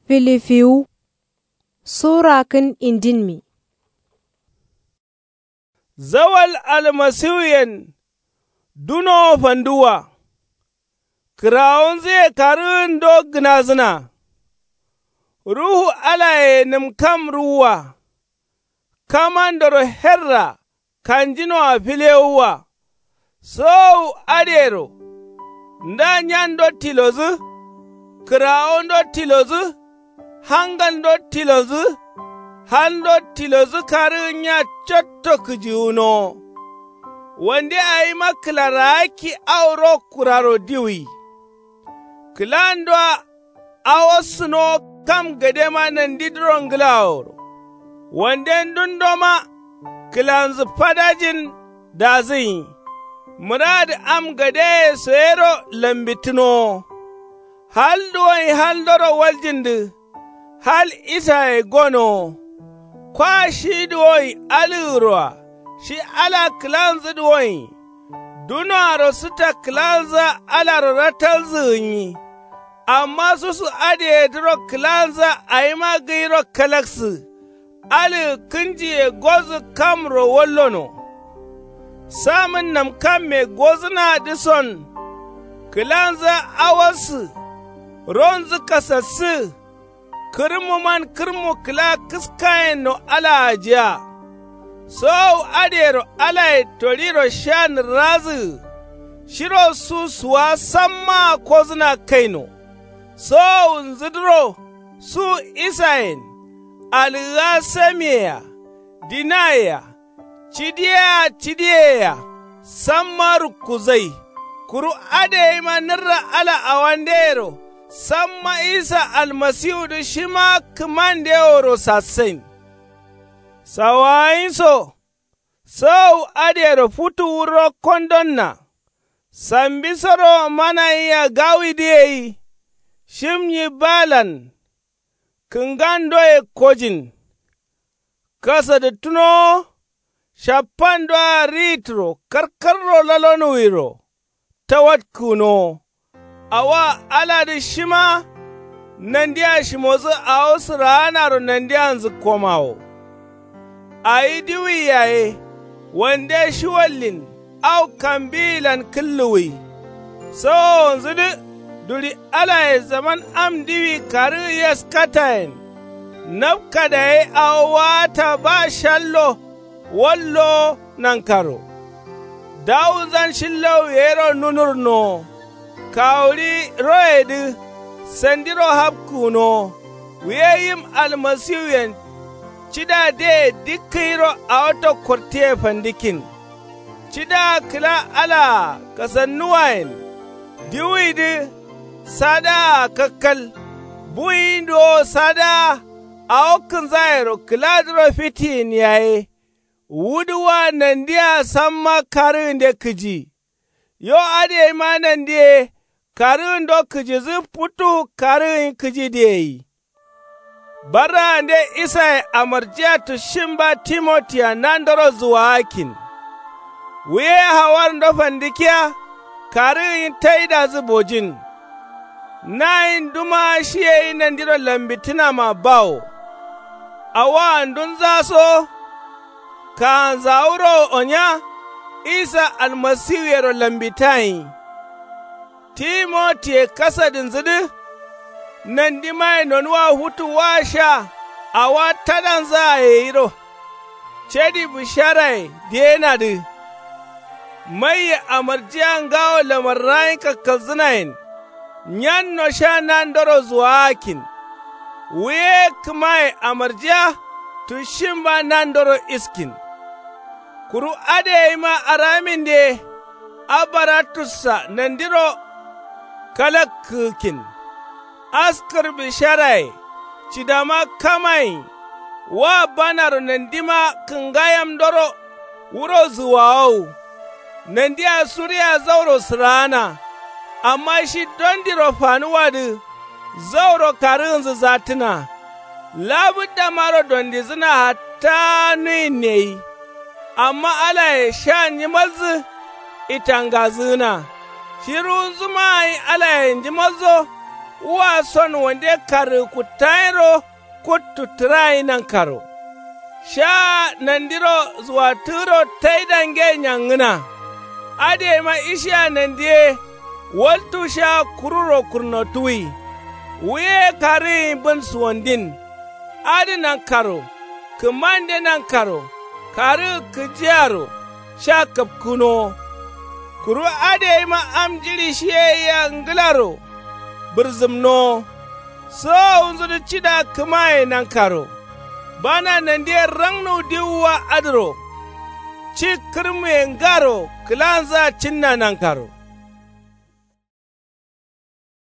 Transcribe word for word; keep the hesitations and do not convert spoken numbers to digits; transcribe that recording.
Filifiyu Sura kin indinmi. Zawal almasihuyen duno fanduwa, kirawun zai karin dogna zina, ruhu alaye nimkam ruwa, kamandoro herra kanjino a filewuwa, so adero, nda nyando tilozu, kirawun do tilozu, hangan do tilozu, hando tilozu karin ya cotto kujiuno, wande a yi makilaraki auro kuraro diwi, kilando a wasu no kam gade ma nan didron gilaoro, wande dundoma kilanzu fadajin da zin, murad am gade soyero lambitino, hal duwai hal doro waljindu, hal isa e gono, kwa shi duwai alurwa, shi ala kilanzu duwai, duno aro suta kilanza ala ratal zunyi, amma su su ade duro kilanza a yi magairo kalaksu, ali kinji e gozu kamro wallono, samun nam kam me gozuna dison, kilanza awasu, ronzu kasassu, kirmu man kirmu kila kiskayen no ala ajiya, so adero ala toriro shan razu, shiro su suwa samma kozuna kaino, so nzidro su isayin, aliga samiya, dinaya, cidiya cidiya, samma rukuzai, kuru ade manirra ala awandero, samma isa almasihu da shi ma kaman da yawaro sassain. Sawayin so, sau adiyar futu wuro kondonna, sambi soro mana iya gawi da yi, shimyi balan, kingan doye kojin, kasa da tuno, shapan doya ritro, karkarro lalonuwiro, tawat kuno. Awa ala da shima nan diya shi motsi a wasu ranar nan diya yanzu komawo. A yi diwi yaye, wanda shi wallin, au kambilan killuwi, so wanzu duri ala ya zaman am diwi kari ya skatayin, nafka da ya a wata ba shallo, wallo nan karo. Dawuzan shillo yero nunurno. Kawuri roedi sandiro hapkuno wiyayim almasiyen cida de dikiro a wata kwartiye fandikin cida kila ala kasannuwayin diwidi sada kakkal buindo sada a okin zairo kila diro fitin yaye wuduwa nan diya samma karin da kiji yo ade ma nan diye karin do kiji zi putu karin kiji deyi. Bara nde isa amarjiya tu shimba Timoti a nandoro zuwa hakin. Wiye hawar ndo fandikiya karin taida zubojin. Nayin duma shi yayi nandiro lambitina ma bawo. Awa ndun zaso ka zauro onya isa almasihu yero lambitayi. Timoti kasadin zidi, nan di mai nonwa hutu washa a watadan za a yiro, cedi bisharai dena di, mai amarjiyan gawo lamarrayin kakkazinayin, nyan no sha nan doro zuwa hakin, wiye kumai amarjiya tushin ba nan doro iskin, kuru ade ma aramin de abaratusa nan diro kalakkin, askar bisharai, cidama kamai, wa banar nandima kingayam doro, wuro zuwa'au, nandiya suriya zauro sirana, amma shi don diro fanuwa da zauro karin zatina, labudda maro don di zina hata ne, amma ala ya sha nyimazi itangazina. Shiru zuma yi ala yanji mazo, uwa son wande kare ku tairo kuttu tirai nan karo. Sha nandiro zuwa turo taidange nyangina. Ade ma isha nandie waltu sha kururo kurnotui. Uye kare bin suwandin. Ade nan karo. Kumande nan karo. Kare kujaro. Sha kapkuno. Kuru ade ma amjiri shiye ya nglaro. Birzimno. So unzuru chida kumaye nan karo. Bana nandie rangnu diwa adro. Chikirme ngaro kilanza chinna nan karo.